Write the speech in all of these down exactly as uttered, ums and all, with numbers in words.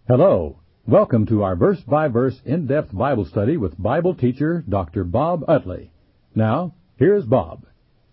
Hello. Welcome to our verse-by-verse in-depth Bible study with Bible teacher Doctor Bob Utley. Now, here's Bob.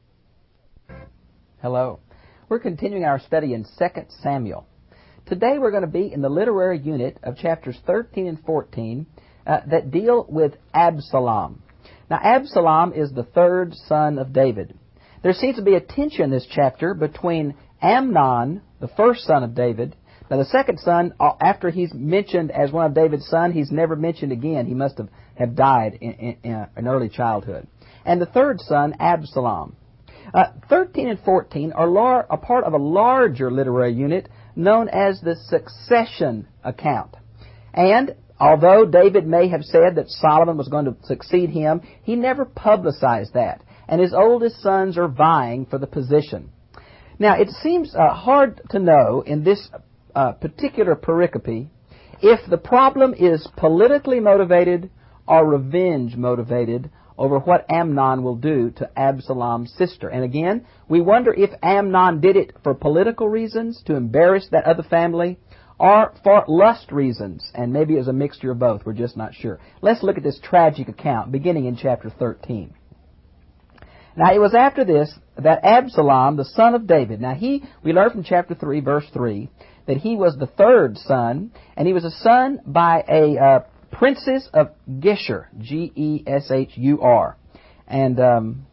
Hello. We're continuing our study in Second Samuel. Today we're going to be in the literary unit of chapters thirteen and fourteen uh, that deal with Absalom. Now, Absalom is the third son of David. There seems to be a tension in this chapter between Amnon, the first son of David. Now, the second son, after he's mentioned as one of David's sons, he's never mentioned again. He must have, have died in, in, in an early childhood. And the third son, Absalom. Uh, thirteen and fourteen are lar- a part of a larger literary unit known as the succession account. And although David may have said that Solomon was going to succeed him, he never publicized that. And his oldest sons are vying for the position. Now, it seems uh, hard to know in this uh, particular pericope if the problem is politically motivated or revenge motivated over what Amnon will do to Absalom's sister. And again, we wonder if Amnon did it for political reasons, to embarrass that other family, or for lust reasons, and maybe it was a mixture of both. We're just not sure. Let's look at this tragic account, beginning in chapter thirteen. Now, it was after this that Absalom, the son of David, now he, we learn from chapter three, verse three, that he was the third son, and he was a son by a uh, princess of Geshur, G E S H U R, and um,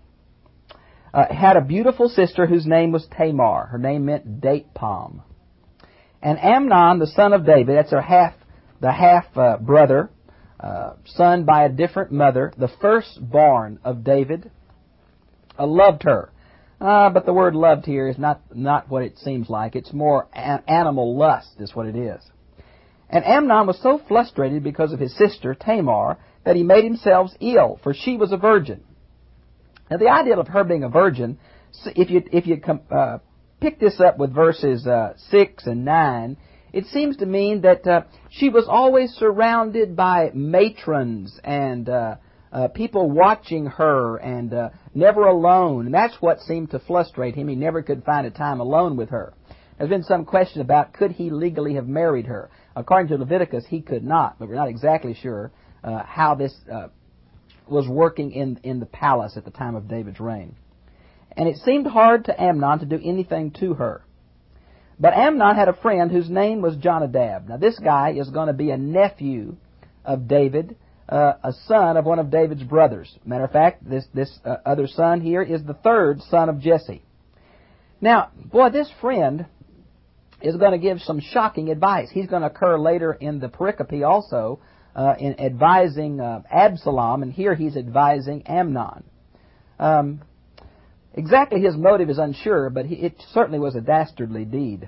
uh, had a beautiful sister whose name was Tamar. Her name meant date palm. And Amnon, the son of David, that's her half, the half uh, brother, uh, son by a different mother, the firstborn of David, uh, loved her. Uh, but the word loved here is not, not what it seems like. It's more a- animal lust is what it is. And Amnon was so frustrated because of his sister, Tamar, that he made himself ill, for she was a virgin. Now, the idea of her being a virgin, if you, if you uh, pick this up with verses uh, six and nine, it seems to mean that uh, she was always surrounded by matrons and uh, uh, people watching her and uh, never alone. And that's what seemed to frustrate him. He never could find a time alone with her. There's been some question about could he legally have married her. According to Leviticus, he could not, but we're not exactly sure uh, how this uh, was working in, in the palace at the time of David's reign. And it seemed hard to Amnon to do anything to her. But Amnon had a friend whose name was Jonadab. Now, this guy is going to be a nephew of David, uh, a son of one of David's brothers. Matter of fact, this, this uh, other son here is the third son of Jesse. Now, boy, this friend is going to give some shocking advice. He's going to occur later in the pericope also uh, in advising uh, Absalom, and here he's advising Amnon. Um, exactly his motive is unsure, but he, it certainly was a dastardly deed.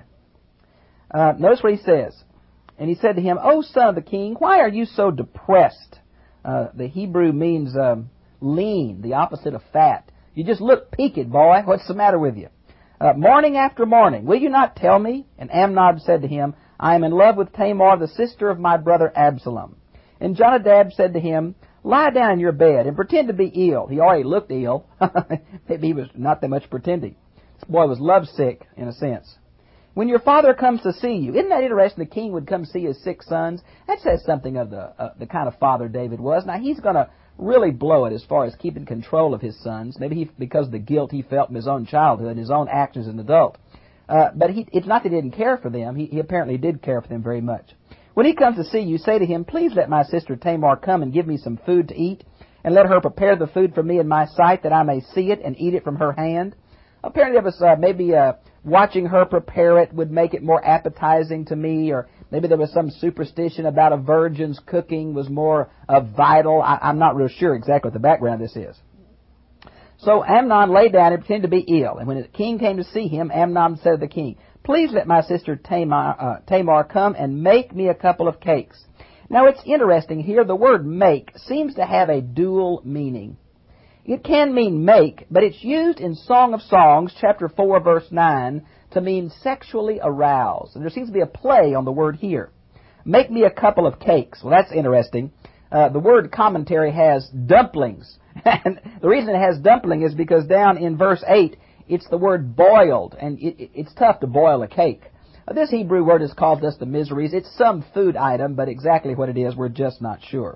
Uh, notice what he says. And he said to him, "O son of the king, why are you so depressed?" Uh, the Hebrew means um, lean, the opposite of fat. You just look peaked, boy. What's the matter with you? Uh, morning after morning, will you not tell me? And Amnon said to him, "I am in love with Tamar, the sister of my brother Absalom." And Jonadab said to him, "Lie down in your bed and pretend to be ill." He already looked ill. Maybe he was not that much pretending. This boy was lovesick, in a sense. "When your father comes to see you," isn't that interesting? The king would come see his six sons. That says something of the uh, the kind of father David was. Now, he's going to really blow it as far as keeping control of his sons. Maybe he, because of the guilt he felt in his own childhood, his own actions as an adult. Uh, but he, it's not that he didn't care for them. He, he apparently did care for them very much. "When he comes to see you, say to him, 'Please let my sister Tamar come and give me some food to eat, and let her prepare the food for me in my sight, that I may see it and eat it from her hand.'" Apparently there was uh, maybe uh, watching her prepare it would make it more appetizing to me, or maybe there was some superstition about a virgin's cooking was more uh, vital. I, I'm not real sure exactly what the background of this is. So Amnon lay down and pretended to be ill. And when the king came to see him, Amnon said to the king, "Please let my sister Tamar, uh, Tamar come and make me a couple of cakes." Now, it's interesting here. The word make seems to have a dual meaning. It can mean make, but it's used in Song of Songs, chapter four, verse nine, to mean sexually aroused. And there seems to be a play on the word here. Make me a couple of cakes. Well, that's interesting. Uh, the word commentary has dumplings. And the reason it has dumpling is because down in verse eight, it's the word boiled. And it, it, it's tough to boil a cake. This Hebrew word has caused us the miseries. It's some food item, but exactly what it is, we're just not sure.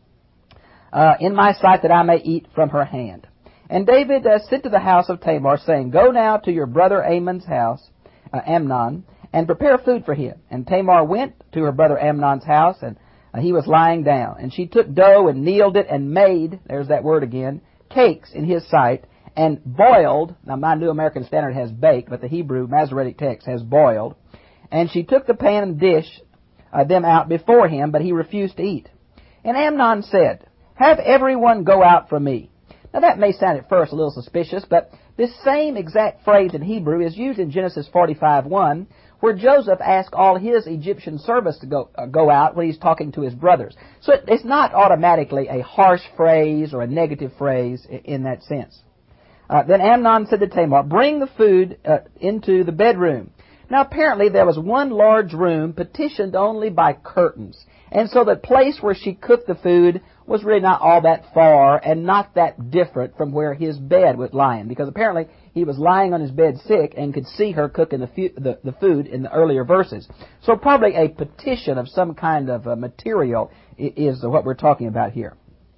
Uh, in my sight, that I may eat from her hand. And David uh, sent to the house of Tamar, saying, Go now to your brother Amnon's house, uh, Amnon, and prepare food for him. And Tamar went to her brother Amnon's house, and uh, he was lying down. And she took dough and kneaded it and made, there's that word again, cakes in his sight, and boiled. Now, my New American Standard has baked, but the Hebrew Masoretic text has boiled. And she took the pan and dish uh, them out before him, but he refused to eat. And Amnon said, Have everyone go out from me. Now, that may sound at first a little suspicious, but this same exact phrase in Hebrew is used in Genesis forty-five one, where Joseph asked all his Egyptian servants to go uh, go out when he's talking to his brothers. So it, it's not automatically a harsh phrase or a negative phrase in, in that sense. Uh, then Amnon said to Tamar, Bring the food uh, into the bedroom. Now, apparently there was one large room petitioned only by curtains, and so the place where she cooked the food was really not all that far and not that different from where his bed was lying, because apparently he was lying on his bed sick and could see her cooking the, fu- the, the food in the earlier verses. So probably a petition of some kind of uh, material is what we're talking about here.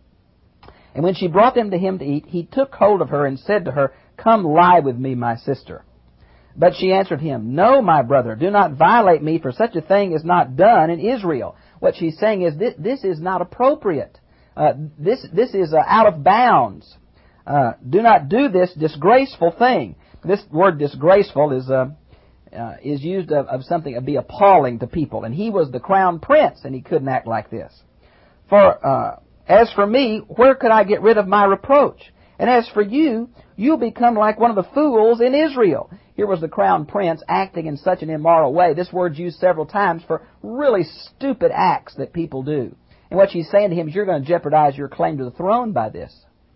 And when she brought them to him to eat, he took hold of her and said to her, Come lie with me, my sister. But she answered him, No, my brother, do not violate me, for such a thing is not done in Israel. What she's saying is this, this is not appropriate. Uh, this this is uh, out of bounds. Uh, do not do this disgraceful thing. This word disgraceful is uh, uh, is used of, of something that would be appalling to people. And he was the crown prince, and he couldn't act like this. For uh, as for me, where could I get rid of my reproach? And as for you, you'll become like one of the fools in Israel. Here was the crown prince acting in such an immoral way. This word's used several times for really stupid acts that people do. And what she's saying to him is, you're going to jeopardize your claim to the throne by this.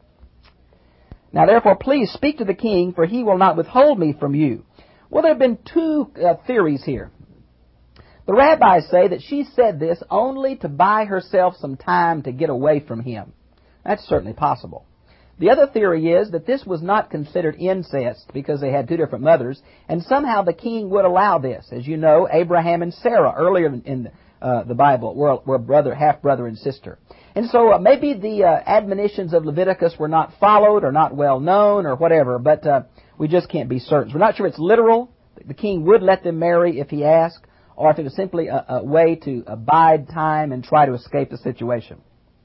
Now, therefore, please speak to the king, for he will not withhold me from you. Well, there have been two uh, theories here. The rabbis say that she said this only to buy herself some time to get away from him. That's certainly possible. The other theory is that this was not considered incest because they had two different mothers, and somehow the king would allow this. As you know, Abraham and Sarah, earlier in uh, the Bible, were, were brother, half-brother and sister. And so uh, maybe the uh, admonitions of Leviticus were not followed or not well known or whatever, but uh, we just can't be certain. So we're not sure it's literal. The king would let them marry if he asked, or if it was simply a, a way to abide time and try to escape the situation.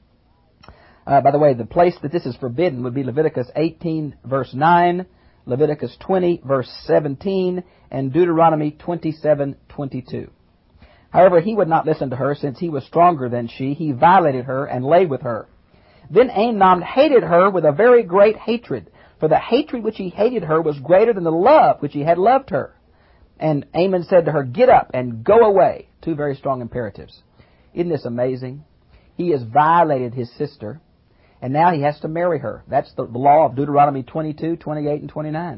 Uh, by the way, the place that this is forbidden would be Leviticus eighteen, verse nine, Leviticus twenty, verse seventeen, and Deuteronomy twenty-seven, twenty-two. However, he would not listen to her, since he was stronger than she. He violated her and lay with her. Then Amnon hated her with a very great hatred, for the hatred which he hated her was greater than the love which he had loved her. And Amnon said to her, Get up and go away. Two very strong imperatives. Isn't this amazing? He has violated his sister, and now he has to marry her. That's the law of Deuteronomy twenty-two, twenty-eight, and twenty-nine.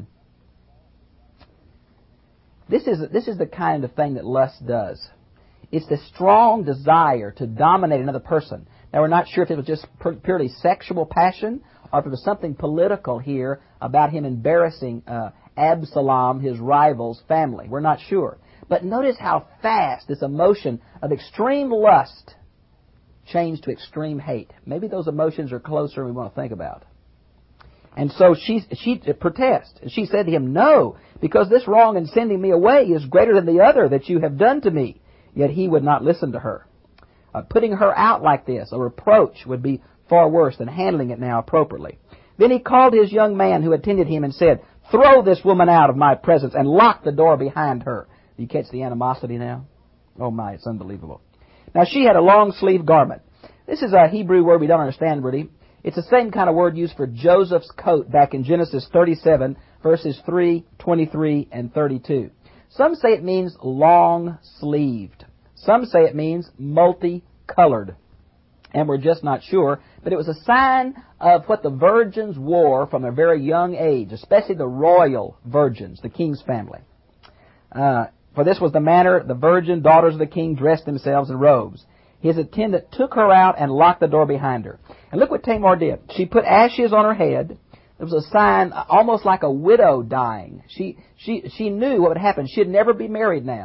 This is, this is the kind of thing that lust does. It's the strong desire to dominate another person. Now, we're not sure if it was just purely sexual passion or if it was something political here about him embarrassing uh, Absalom, his rival's family. We're not sure. But notice how fast this emotion of extreme lust changed to extreme hate. Maybe those emotions are closer than we want to think about. And so she she protests. She said to him, No, because this wrong in sending me away is greater than the other that you have done to me. Yet he would not listen to her. Uh, putting her out like this, a reproach, would be far worse than handling it now appropriately. Then he called his young man who attended him and said, Throw this woman out of my presence and lock the door behind her. Do you catch the animosity now? Oh my, it's unbelievable. Now she had a long-sleeved garment. This is a Hebrew word we don't understand really. It's the same kind of word used for Joseph's coat back in Genesis thirty-seven, verses three, twenty-three, and thirty-two. Some say it means long-sleeved. Some say it means multicolored. And we're just not sure. But it was a sign of what the virgins wore from a very young age, especially the royal virgins, the king's family. Uh, for this was the manner the virgin daughters of the king dressed themselves in robes. His attendant took her out and locked the door behind her. And look what Tamar did. She put ashes on her head. It was a sign almost like a widow dying. She she she knew what would happen. She'd never be married now.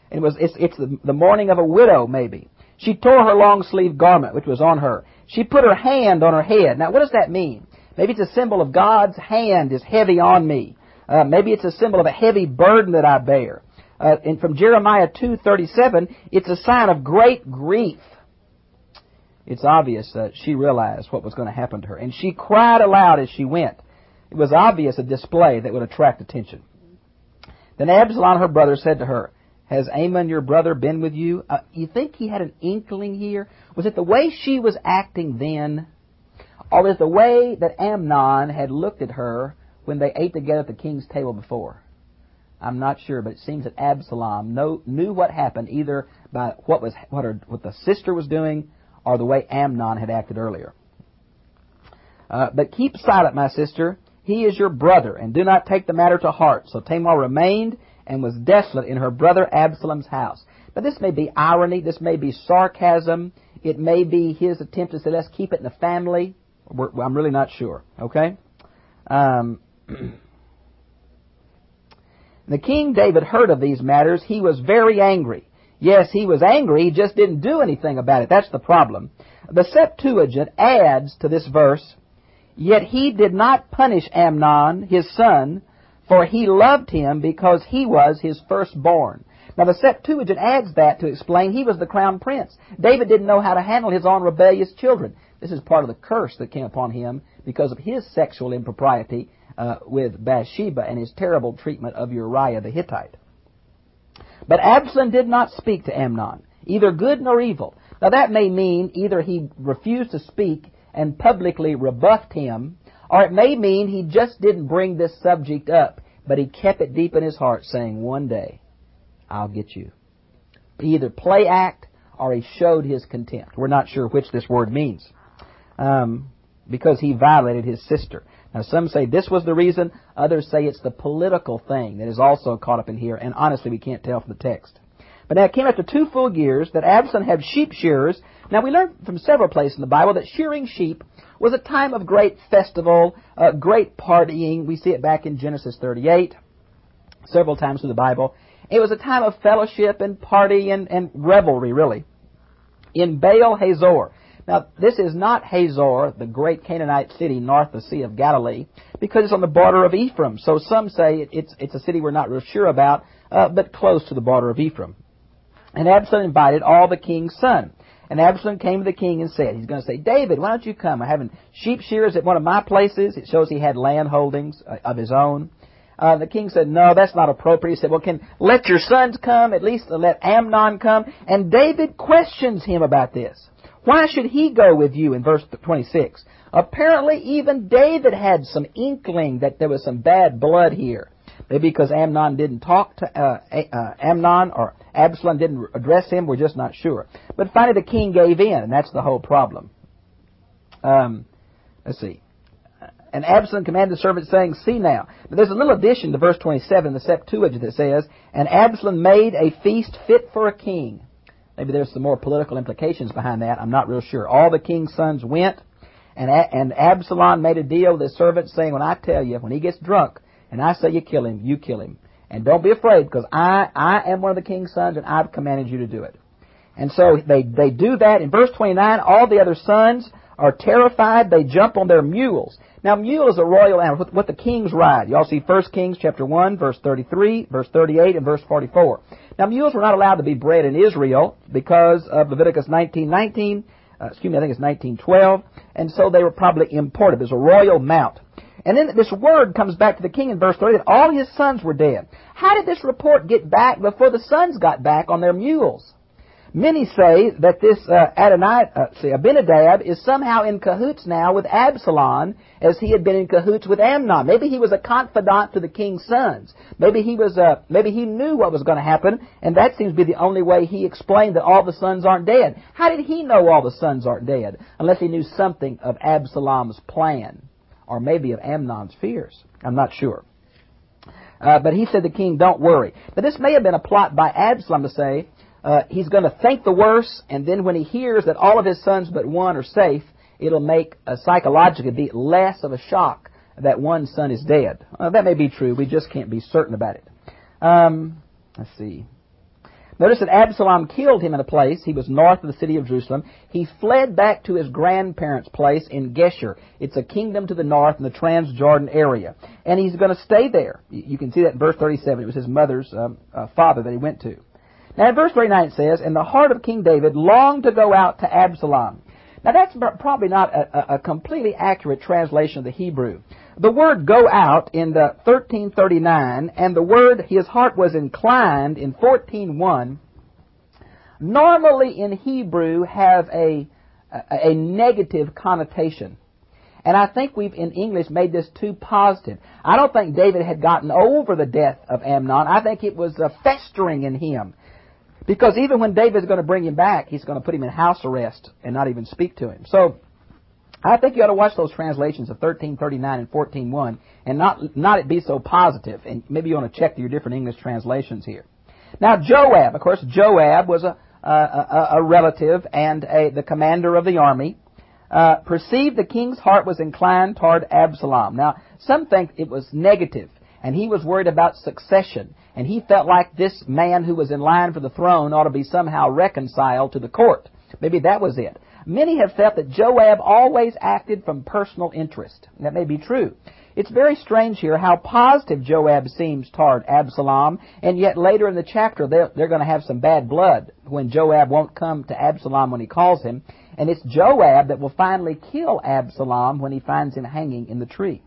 It was, it's, it's the, the mourning of a widow, maybe. She tore her long-sleeved garment, which was on her. She put her hand on her head. Now, what does that mean? Maybe it's a symbol of God's hand is heavy on me. Uh, maybe it's a symbol of a heavy burden that I bear. Uh, and from Jeremiah two thirty-seven, it's a sign of great grief. It's obvious that she realized what was going to happen to her. And she cried aloud as she went. It was obvious a display that would attract attention. Then Absalom, her brother, said to her, "Has Amnon, your brother, been with you?" Uh, you think he had an inkling here? Was it the way she was acting then? Or was it the way that Amnon had looked at her when they ate together at the king's table before? I'm not sure, but it seems that Absalom know, knew what happened either by what was what, her, what the sister was doing or the way Amnon had acted earlier. Uh, but keep silent, my sister. He is your brother, and do not take the matter to heart. So Tamar remained and was desolate in her brother Absalom's house. But this may be irony. This may be sarcasm. It may be his attempt to say, let's keep it in the family. We're, I'm really not sure. Okay? Um, the King David heard of these matters. He was very angry. Yes, he was angry. He just didn't do anything about it. That's the problem. The Septuagint adds to this verse, "Yet he did not punish Amnon, his son, for he loved him because he was his firstborn." Now the Septuagint adds that to explain he was the crown prince. David didn't know how to handle his own rebellious children. This is part of the curse that came upon him because of his sexual impropriety uh, with Bathsheba and his terrible treatment of Uriah the Hittite. But Absalom did not speak to Amnon, either good nor evil. Now that may mean either he refused to speak and publicly rebuffed him, or it may mean he just didn't bring this subject up, but he kept it deep in his heart, saying, one day, I'll get you. He either play act or he showed his contempt. We're not sure which this word means. Um, because he violated his sister. Now some say this was the reason. Others say it's the political thing that is also caught up in here. And honestly, we can't tell from the text. But now it came after two full years that Absalom had sheep shearers. Now we learn from several places in the Bible that shearing sheep was a time of great festival, uh, great partying. We see it back in Genesis thirty-eight, several times through the Bible. It was a time of fellowship and party and, and revelry, really. In Baal Hazor. Now, this is not Hazor, the great Canaanite city north of the Sea of Galilee, because it's on the border of Ephraim. So some say it's, it's a city we're not real sure about, uh, but close to the border of Ephraim. And Absalom invited all the king's sons. And Absalom came to the king and said, he's going to say, David, why don't you come? I'm having sheep shearers at one of my places. It shows he had land holdings uh, of his own. Uh, the king said, no, that's not appropriate. He said, well, can let your sons come, at least let Amnon come. And David questions him about this. Why should he go with you in verse twenty-six? Apparently, even David had some inkling that there was some bad blood here. Maybe because Amnon didn't talk to uh, uh, Amnon or Absalom didn't address him. We're just not sure. But finally, the king gave in, and that's the whole problem. Um, let's see. And Absalom commanded the servant, saying, see now. But there's a little addition to verse twenty-seven in the Septuagint that says, and Absalom made a feast fit for a king. Maybe there's some more political implications behind that. I'm not real sure. All the king's sons went, and and Absalom made a deal with his servant, saying, when I tell you, when he gets drunk, and I say you kill him, you kill him. And don't be afraid, because I, I am one of the king's sons, and I've commanded you to do it. And so they, they do that. In verse twenty-nine, all the other sons are terrified. They jump on their mules. Now, mule is a royal animal, what the kings ride. You all see First Kings chapter one, verse thirty-three, verse thirty-eight, and verse forty-four. Now, mules were not allowed to be bred in Israel because of Leviticus nineteen nineteen. Uh, excuse me, I think it's nineteen twelve. And so they were probably imported. There's a royal mount. And then this word comes back to the king in verse thirty that all his sons were dead. How did this report get back before the sons got back on their mules? Many say that this uh, Adonai, uh, see, Abinadab is somehow in cahoots now with Absalom as he had been in cahoots with Amnon. Maybe he was a confidant to the king's sons. Maybe he was, uh, maybe he knew what was going to happen, and that seems to be the only way he explained that all the sons aren't dead. How did he know all the sons aren't dead? Unless he knew something of Absalom's plan, or maybe of Amnon's fears. I'm not sure. Uh, but he said to the king, don't worry. But this may have been a plot by Absalom to say, Uh, he's going to think the worst, and then when he hears that all of his sons but one are safe, it'll make uh, psychologically be less of a shock that one son is dead. Uh, that may be true. We just can't be certain about it. Um, let's see. Notice that Absalom killed him in a place. He was north of the city of Jerusalem. He fled back to his grandparents' place in Geshur. It's a kingdom to the north in the Transjordan area. And he's going to stay there. You can see that in verse thirty-seven. It was his mother's um, uh, father that he went to. Now in verse thirty-nine it says, "And the heart of King David longed to go out to Absalom." Now that's probably not a, a completely accurate translation of the Hebrew. The word "go out" in the thirteen thirty-nine and the word "his heart was inclined" in fourteen one normally in Hebrew have a, a, a negative connotation. And I think we've in English made this too positive. I don't think David had gotten over the death of Amnon. I think it was uh, festering in him. Because even when David's going to bring him back, he's going to put him in house arrest and not even speak to him. So I think you ought to watch those translations of thirteen thirty-nine and fourteen one and not not it be so positive. And maybe you want to check your different English translations here. Now Joab, of course, Joab was a a, a, a relative and a, the commander of the army. Uh, perceived the king's heart was inclined toward Absalom. Now some think it was negative, and he was worried about succession. And he felt like this man who was in line for the throne ought to be somehow reconciled to the court. Maybe that was it. Many have felt that Joab always acted from personal interest. That may be true. It's very strange here how positive Joab seems toward Absalom, and yet later in the chapter they're, they're going to have some bad blood when Joab won't come to Absalom when he calls him. And it's Joab that will finally kill Absalom when he finds him hanging in the tree.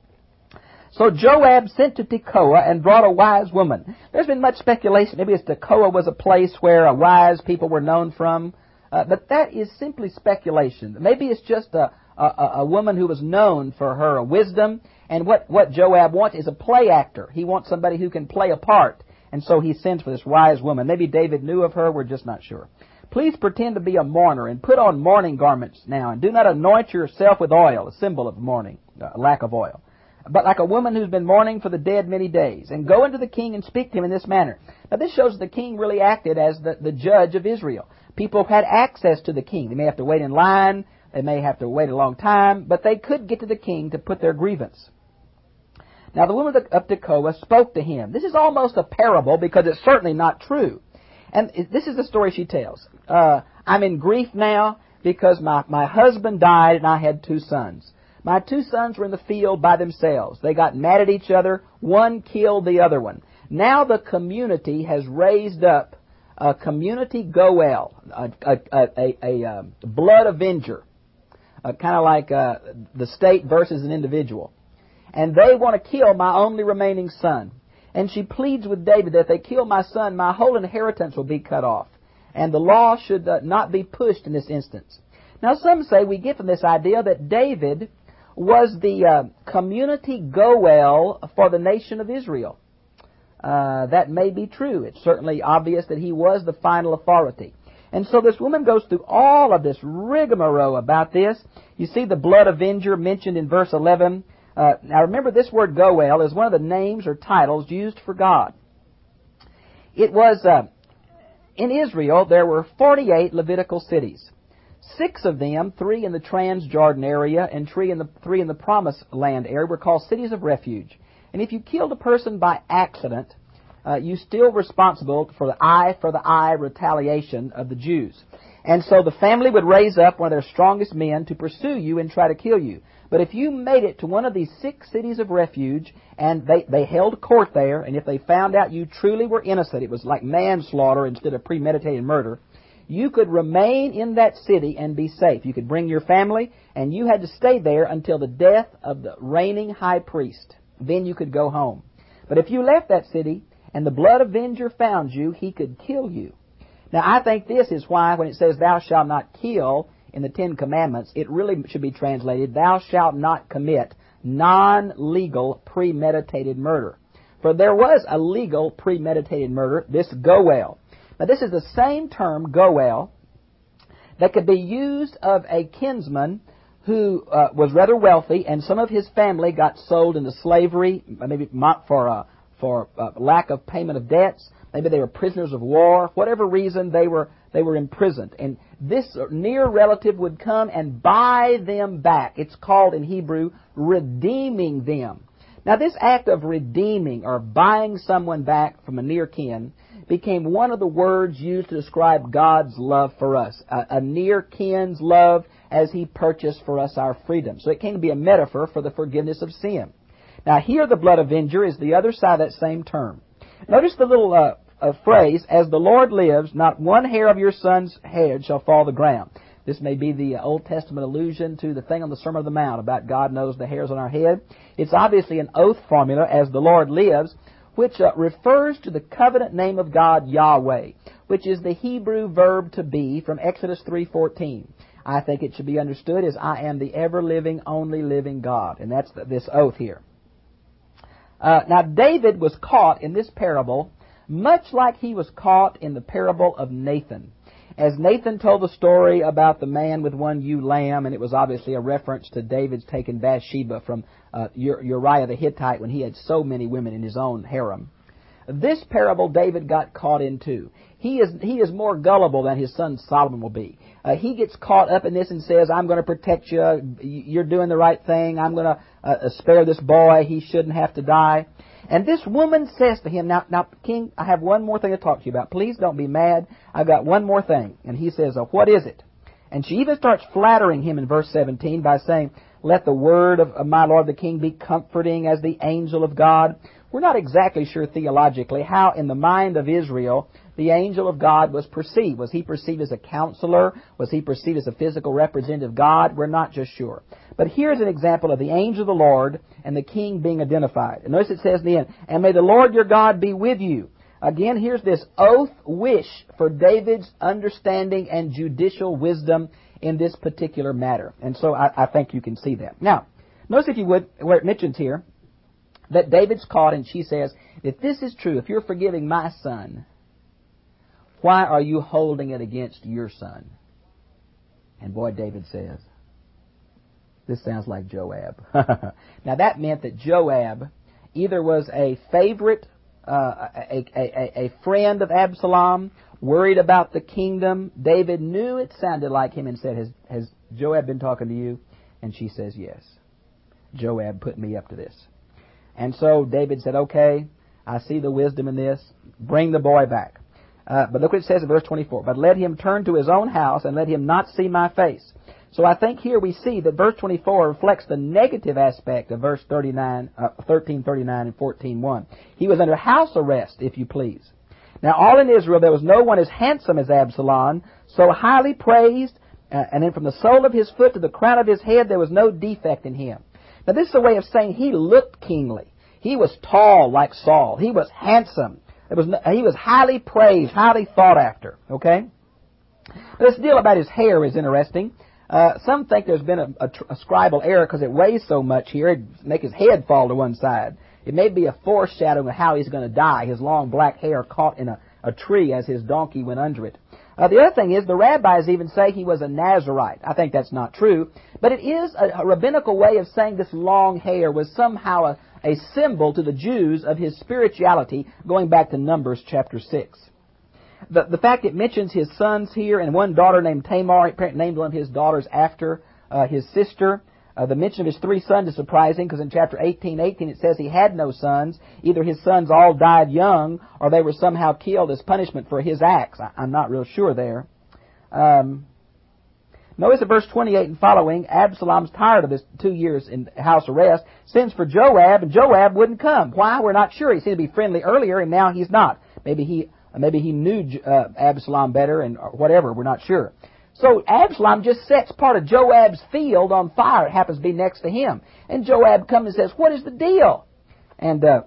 So Joab sent to Tekoa and brought a wise woman. There's been much speculation. Maybe it's Tekoa was a place where a wise people were known from. Uh, but that is simply speculation. Maybe it's just a, a, a woman who was known for her wisdom. And what, what Joab wants is a play actor. He wants somebody who can play a part. And so he sends for this wise woman. Maybe David knew of her. We're just not sure. "Please pretend to be a mourner and put on mourning garments now. And do not anoint yourself with oil," a symbol of mourning, uh, lack of oil. "But like a woman who's been mourning for the dead many days. And go into the king and speak to him in this manner." Now this shows the king really acted as the, the judge of Israel. People had access to the king. They may have to wait in line. They may have to wait a long time. But they could get to the king to put their grievance. Now the woman of Tekoa spoke to him. This is almost a parable because it's certainly not true. And this is the story she tells. Uh, "I'm in grief now because my, my husband died and I had two sons. My two sons were in the field by themselves. They got mad at each other. One killed the other one. Now the community has raised up a community goel, a, a, a, a, a, a blood avenger, uh, kind of like uh, the state versus an individual. And they want to kill my only remaining son. And she pleads with David that if they kill my son, my whole inheritance will be cut off. And the law should uh, not be pushed in this instance." Now some say we get from this idea that David was the uh, community goel for the nation of Israel. Uh, that may be true. It's certainly obvious that he was the final authority. And so this woman goes through all of this rigmarole about this. You see the blood avenger mentioned in verse eleven. Uh, now remember, this word goel is one of the names or titles used for God. It was, uh, in Israel, there were forty-eight Levitical cities. Six of them, three in the Transjordan area and three in the three in the Promised Land area, were called cities of refuge. And if you killed a person by accident, uh, you still responsible for the eye for the eye retaliation of the Jews. And so the family would raise up one of their strongest men to pursue you and try to kill you. But if you made it to one of these six cities of refuge, and they, they held court there, and if they found out you truly were innocent, it was like manslaughter instead of premeditated murder, you could remain in that city and be safe. You could bring your family, and you had to stay there until the death of the reigning high priest. Then you could go home. But if you left that city, and the blood avenger found you, he could kill you. Now, I think this is why when it says, "Thou shalt not kill," in the Ten Commandments, it really should be translated, "Thou shalt not commit non-legal premeditated murder." For there was a legal premeditated murder, this goel. Now this is the same term, goel, that could be used of a kinsman who uh, was rather wealthy, and some of his family got sold into slavery, maybe for uh, for uh, lack of payment of debts. Maybe they were prisoners of war. Whatever reason, they were they were imprisoned. And this near relative would come and buy them back. It's called in Hebrew, redeeming them. Now this act of redeeming or buying someone back from a near kin became one of the words used to describe God's love for us, a, a near kin's love as He purchased for us our freedom. So it came to be a metaphor for the forgiveness of sin. Now here the blood avenger is the other side of that same term. Notice the little uh, uh, phrase, as the Lord lives, not one hair of your son's head shall fall to the ground. This may be the Old Testament allusion to the thing on the Sermon on the Mount about God knows the hairs on our head. It's obviously an oath formula, as the Lord lives, which uh, refers to the covenant name of God, Yahweh, which is the Hebrew verb to be from Exodus three fourteen. I think it should be understood as I am the ever-living, only living God. And that's the, this oath here. Uh, now, David was caught in this parable much like he was caught in the parable of Nathan. As Nathan told the story about the man with one ewe lamb, and it was obviously a reference to David's taking Bathsheba from uh, Uriah the Hittite when he had so many women in his own harem. This parable David got caught in too. He is, he is more gullible than his son Solomon will be. Uh, he gets caught up in this and says, I'm going to protect you. You're doing the right thing. I'm going to uh, spare this boy. He shouldn't have to die. And this woman says to him, now, now, King, I have one more thing to talk to you about. Please don't be mad. I've got one more thing. And he says, oh, what is it? And she even starts flattering him in verse seventeen by saying, let the word of, of my Lord the King be comforting as the angel of God. We're not exactly sure theologically how in the mind of Israel the angel of God was perceived. Was he perceived as a counselor? Was he perceived as a physical representative of God? We're not just sure. But here's an example of the angel of the Lord and the king being identified. And notice it says in the end, and may the Lord your God be with you. Again, here's this oath wish for David's understanding and judicial wisdom in this particular matter. And so I, I think you can see that. Now, notice if you would, where it mentions here that David's caught, and she says, if this is true, if you're forgiving my son, why are you holding it against your son? And boy, David says, this sounds like Joab. Now that meant that Joab either was a favorite, uh, a, a, a friend of Absalom, worried about the kingdom. David knew it sounded like him and said, has, has Joab been talking to you? And she says, yes. Joab put me up to this. And so David said, okay, I see the wisdom in this. Bring the boy back. Uh, but look what it says in verse twenty-four. But let him turn to his own house and let him not see my face. So I think here we see that verse twenty-four reflects the negative aspect of verse thirty-nine, uh, thirteen thirty-nine and fourteen one. He was under house arrest, if you please. Now all in Israel there was no one as handsome as Absalom, so highly praised, uh, and then from the sole of his foot to the crown of his head there was no defect in him. Now this is a way of saying he looked kingly. He was tall like Saul. He was handsome. It was, he was highly praised, highly thought after. Okay? But this deal about his hair is interesting. Uh, some think there's been a, a, a scribal error because it weighs so much here, it'd make his head fall to one side. It may be a foreshadowing of how he's going to die, his long black hair caught in a, a tree as his donkey went under it. Uh, the other thing is, the rabbis even say he was a Nazarite. I think that's not true, but it is a, a rabbinical way of saying this long hair was somehow a, a symbol to the Jews of his spirituality, going back to Numbers chapter six. The, the fact it mentions his sons here and one daughter named Tamar, he named one of his daughters after uh, his sister. Uh, the mention of his three sons is surprising because in chapter eighteen eighteen it says he had no sons. Either his sons all died young or they were somehow killed as punishment for his acts. I, I'm not real sure there. Um, notice at verse twenty-eight and following, Absalom's tired of this two years in house arrest, sends for Joab, and Joab wouldn't come. Why? We're not sure. He seemed to be friendly earlier, and now he's not. Maybe he maybe he knew uh, Absalom better, and or whatever. We're not sure. So Absalom just sets part of Joab's field on fire. It happens to be next to him. And Joab comes and says, what is the deal? And uh,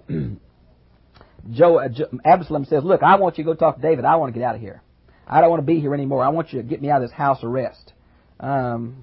Joe, uh, Absalom says, look, I want you to go talk to David. I want to get out of here. I don't want to be here anymore. I want you to get me out of this house arrest. Um,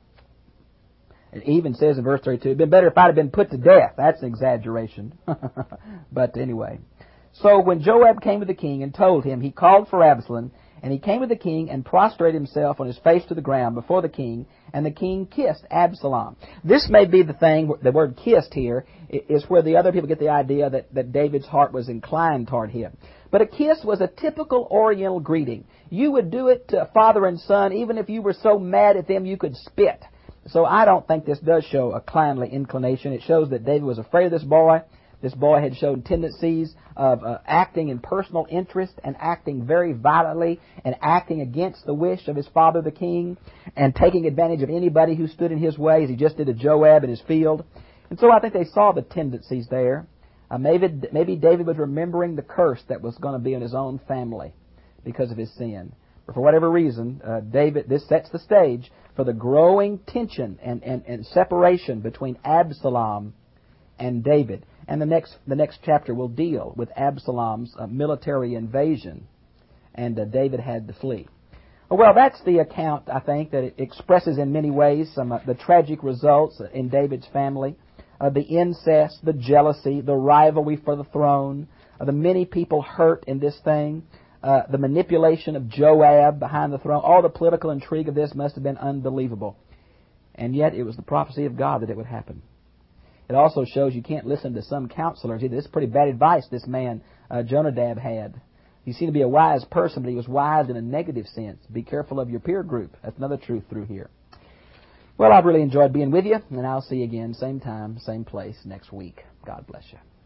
it even says in verse thirty-two, it'd been better if I'd have been put to death. That's an exaggeration. But anyway. So when Joab came to the king and told him, he called for Absalom, and he came to the king and prostrated himself on his face to the ground before the king, and the king kissed Absalom. This may be the thing, the word kissed here is where the other people get the idea that, that David's heart was inclined toward him. But a kiss was a typical Oriental greeting. You would do it to father and son, even if you were so mad at them you could spit. So I don't think this does show a kindly inclination. It shows that David was afraid of this boy, This boy had shown tendencies of uh, acting in personal interest and acting very violently and acting against the wish of his father the king and taking advantage of anybody who stood in his way, as he just did to Joab in his field. And so I think they saw the tendencies there. Uh, maybe, maybe David was remembering the curse that was going to be in his own family because of his sin. But for whatever reason, uh, David, this sets the stage for the growing tension and, and, and separation between Absalom and David. And the next the next chapter will deal with Absalom's uh, military invasion, and uh, David had to flee. Well, that's the account, I think, that it expresses in many ways some uh, the tragic results in David's family, uh, the incest, the jealousy, the rivalry for the throne, uh, the many people hurt in this thing, uh, the manipulation of Joab behind the throne. All the political intrigue of this must have been unbelievable. And yet it was the prophecy of God that it would happen. It also shows you can't listen to some counselors either. This is pretty bad advice this man, uh, Jonadab, had. He seemed to be a wise person, but he was wise in a negative sense. Be careful of your peer group. That's another truth through here. Well, I've really enjoyed being with you, and I'll see you again, same time, same place, next week. God bless you.